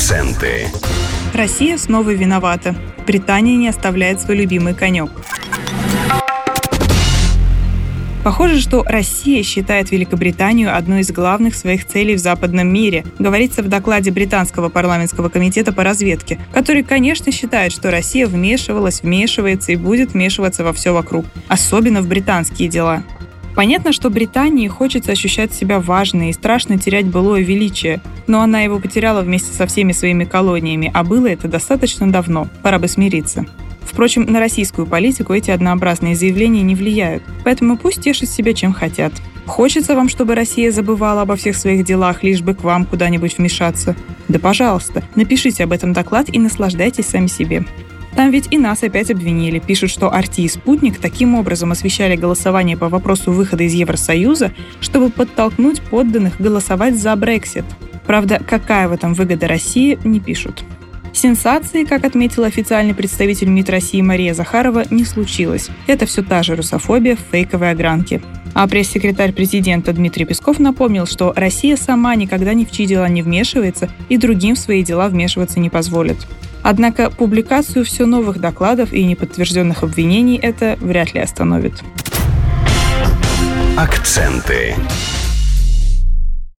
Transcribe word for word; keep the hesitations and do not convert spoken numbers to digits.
Акценты. Россия снова виновата. Британия не оставляет свой любимый конек. Похоже, что Россия считает Великобританию одной из главных своих целей в западном мире, говорится в докладе Британского парламентского комитета по разведке, который, конечно, считает, что Россия вмешивалась, вмешивается и будет вмешиваться во все вокруг, особенно в британские дела. Понятно, что Британии хочется ощущать себя важной и страшно терять былое величие, но она его потеряла вместе со всеми своими колониями, а было это достаточно давно, пора бы смириться. Впрочем, на российскую политику эти однообразные заявления не влияют, поэтому пусть тешат себя чем хотят. Хочется вам, чтобы Россия забывала обо всех своих делах, лишь бы к вам куда-нибудь вмешаться? Да пожалуйста, напишите об этом доклад и наслаждайтесь сами себе. Там ведь и нас опять обвинили. Пишут, что эр тэ и «Спутник» таким образом освещали голосование по вопросу выхода из Евросоюза, чтобы подтолкнуть подданных голосовать за Брексит. Правда, какая в этом выгода России, не пишут. Сенсации, как отметил официальный представитель МИД России Мария Захарова, не случилось. Это все та же русофобия в фейковой огранке. А пресс-секретарь президента Дмитрий Песков напомнил, что Россия сама никогда ни в чьи дела не вмешивается и другим в свои дела вмешиваться не позволит. Однако публикацию все новых докладов и неподтвержденных обвинений это вряд ли остановит. Акценты.